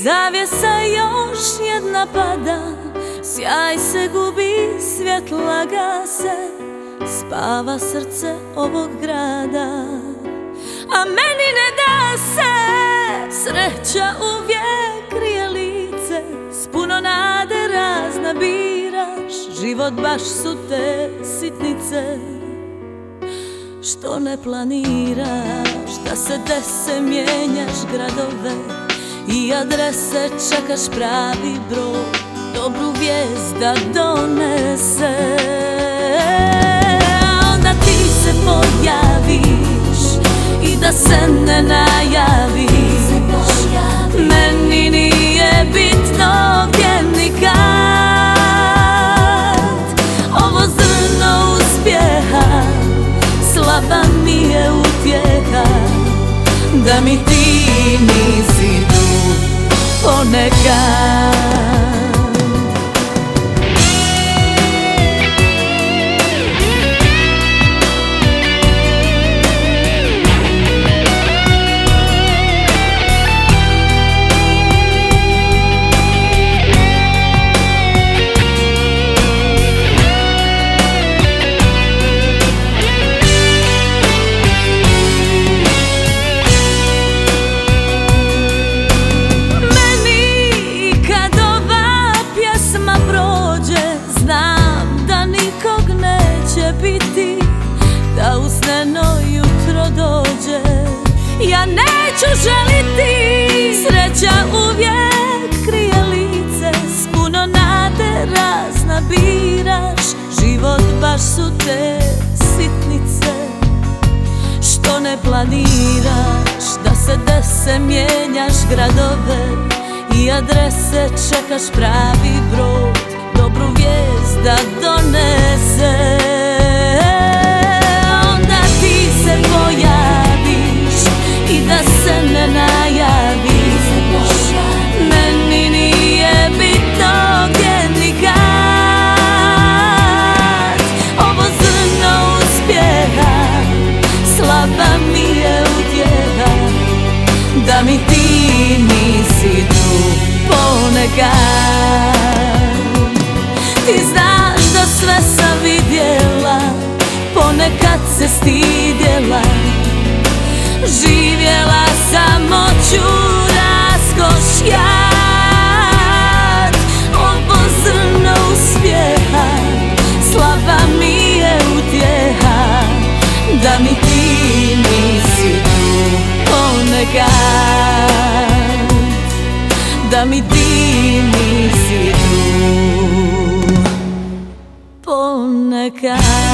Zavjesa još jedna pada, sjaj se gubi, svjetla gase, spava srce ovog grada. A meni ne da se, sreća uvijek krije lice, s puno nade razna biraš, život baš su te sitnice što ne planiraš. Da se dese, mijenjaš gradove i adrese, čekaš pravi broj, dobru vijest da donese. Onda ti se pojaviš i da se ne najaviš, meni nije bitno gdje ni kad. Ovo zrno uspjeha, slaba mi je utjeha, da mi ti nisi tu ponekad. Da usneno jutro dođe, ja neću želiti, sreća uvijek krije lice, s puno nade razna biraš, život baš su te sitnice što ne planiraš. Da se dese, mijenjaš gradove i adrese, čekaš pravi brod, dobru vijest da donese. Da se ne najaviš, meni nije bitno gdje ni kad. Ovo zrno uspjeha, slaba mi je utjeha, da mi ti nisi tu ponekad. Ti znaš da sve sam vidjela, ponekad se stidjela, živjela samoću, raskoš, jad. Ovo zrno uspjeha, slaba mi je utjeha, da mi ti nisi tu ponekad, da mi ti nisi tu ponekad.